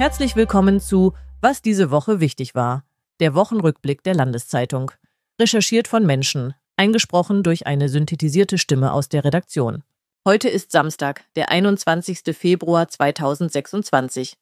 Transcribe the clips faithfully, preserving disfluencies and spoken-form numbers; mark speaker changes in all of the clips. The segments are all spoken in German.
Speaker 1: Herzlich willkommen zu Was diese Woche wichtig war, der Wochenrückblick der Landeszeitung. Recherchiert von Menschen, eingesprochen durch eine synthetisierte Stimme aus der Redaktion. Heute ist Samstag, der einundzwanzigster Februar zweitausendsechsundzwanzig.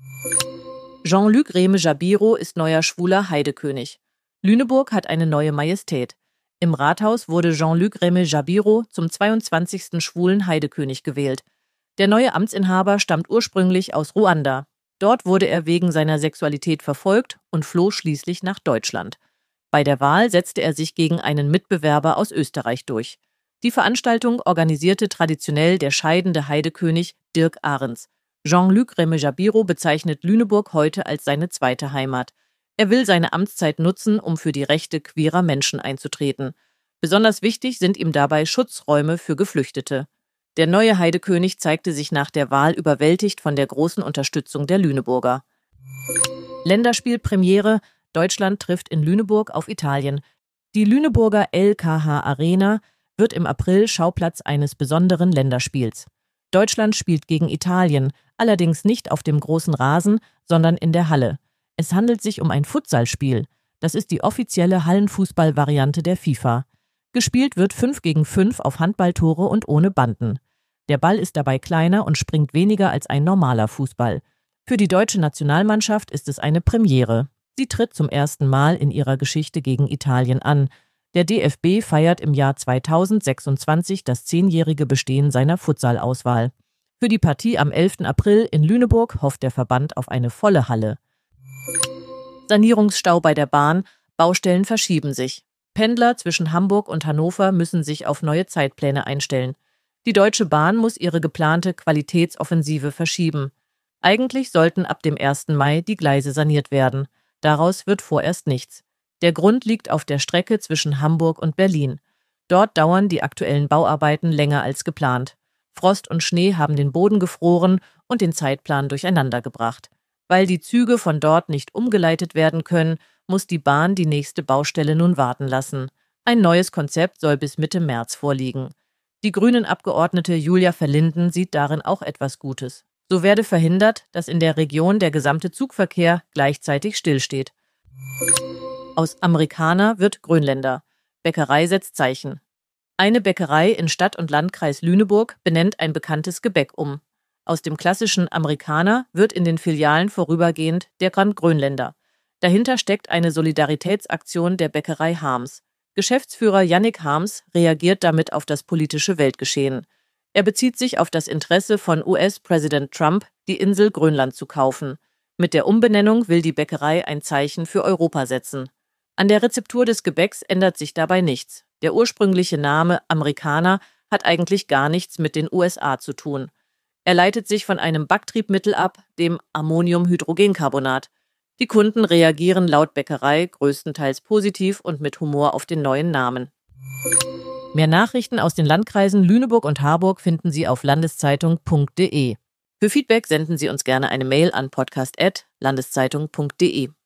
Speaker 1: Jean-Luc Rémy-Jabiro ist neuer schwuler Heidekönig. Lüneburg hat eine neue Majestät. Im Rathaus wurde Jean-Luc Rémy-Jabiro zum zweiundzwanzigsten schwulen Heidekönig gewählt. Der neue Amtsinhaber stammt ursprünglich aus Ruanda. Dort wurde er wegen seiner Sexualität verfolgt und floh schließlich nach Deutschland. Bei der Wahl setzte er sich gegen einen Mitbewerber aus Österreich durch. Die Veranstaltung organisierte traditionell der scheidende Heidekönig Dirk Ahrens. Jean-Luc Rémy-Jabiro bezeichnet Lüneburg heute als seine zweite Heimat. Er will seine Amtszeit nutzen, um für die Rechte queerer Menschen einzutreten. Besonders wichtig sind ihm dabei Schutzräume für Geflüchtete. Der neue Heidekönig zeigte sich nach der Wahl überwältigt von der großen Unterstützung der Lüneburger. Länderspielpremiere: Deutschland trifft in Lüneburg auf Italien. Die Lüneburger L K H Arena wird im April Schauplatz eines besonderen Länderspiels. Deutschland spielt gegen Italien, allerdings nicht auf dem großen Rasen, sondern in der Halle. Es handelt sich um ein Futsalspiel. Das ist die offizielle Hallenfußball-Variante der FIFA. Gespielt wird fünf gegen fünf auf Handballtore und ohne Banden. Der Ball ist dabei kleiner und springt weniger als ein normaler Fußball. Für die deutsche Nationalmannschaft ist es eine Premiere. Sie tritt zum ersten Mal in ihrer Geschichte gegen Italien an. Der D F B feiert im Jahr zweitausendsechsundzwanzig das zehnjährige Bestehen seiner Futsalauswahl. Für die Partie am elften April in Lüneburg hofft der Verband auf eine volle Halle. Sanierungsstau bei der Bahn, Baustellen verschieben sich. Pendler zwischen Hamburg und Hannover müssen sich auf neue Zeitpläne einstellen. Die Deutsche Bahn muss ihre geplante Qualitätsoffensive verschieben. Eigentlich sollten ab dem ersten Mai die Gleise saniert werden. Daraus wird vorerst nichts. Der Grund liegt auf der Strecke zwischen Hamburg und Berlin. Dort dauern die aktuellen Bauarbeiten länger als geplant. Frost und Schnee haben den Boden gefroren und den Zeitplan durcheinandergebracht. Weil die Züge von dort nicht umgeleitet werden können, muss die Bahn die nächste Baustelle nun warten lassen. Ein neues Konzept soll bis Mitte März vorliegen. Die Grünen-Abgeordnete Julia Verlinden sieht darin auch etwas Gutes. So werde verhindert, dass in der Region der gesamte Zugverkehr gleichzeitig stillsteht. Aus Amerikaner wird Grönländer. Bäckerei setzt Zeichen. Eine Bäckerei in Stadt- und Landkreis Lüneburg benennt ein bekanntes Gebäck um. Aus dem klassischen Amerikaner wird in den Filialen vorübergehend der Grand Grönländer. Dahinter steckt eine Solidaritätsaktion der Bäckerei Harms. Geschäftsführer Yannick Harms reagiert damit auf das politische Weltgeschehen. Er bezieht sich auf das Interesse von U S-Präsident Trump, die Insel Grönland zu kaufen. Mit der Umbenennung will die Bäckerei ein Zeichen für Europa setzen. An der Rezeptur des Gebäcks ändert sich dabei nichts. Der ursprüngliche Name Amerikaner hat eigentlich gar nichts mit den U S A zu tun. Er leitet sich von einem Backtriebmittel ab, dem Ammoniumhydrogencarbonat. Die Kunden reagieren laut Bäckerei größtenteils positiv und mit Humor auf den neuen Namen. Mehr Nachrichten aus den Landkreisen Lüneburg und Harburg finden Sie auf landeszeitung punkt de. Für Feedback senden Sie uns gerne eine Mail an podcast at landeszeitung punkt de.